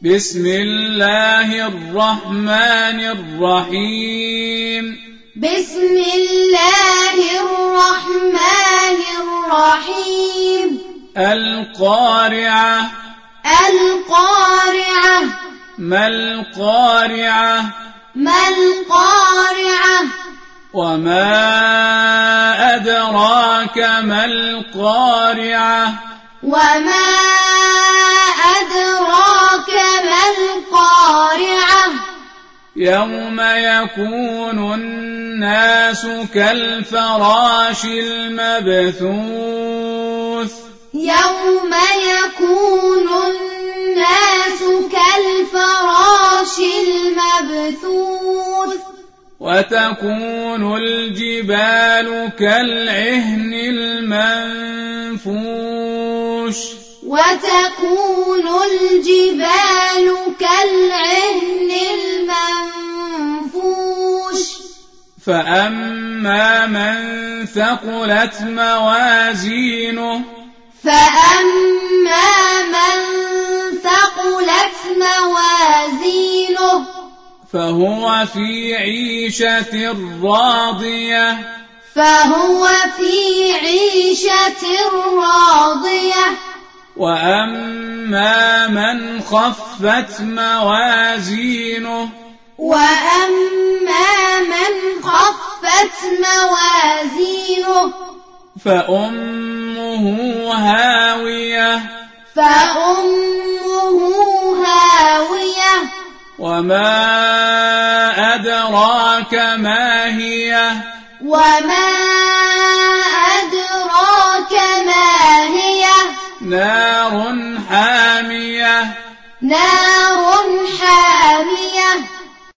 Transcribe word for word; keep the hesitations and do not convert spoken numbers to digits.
بسم الله الرحمن الرحيم بسم الله الرحمن الرحيم القارعة القارعة ما القارعة ما القارعة وما أدراك ما القارعة وما أدراك ما القارعة يوم يكون الناس كالفراش المبثوث يوم يكون الناس كالفراش المبثوث وتكون الجبال كالعهن المنفوش وتكون الجبال كالعهن المنفوش فأما من ثقلت موازينه فأما من ثقلت موازينه فهو في عيشة راضية فهو في عيشة راضية وأما من خفت موازينه وأما من خفت موازينه فأمه هاوية فأمه هاوية وما أدراك ما هي وما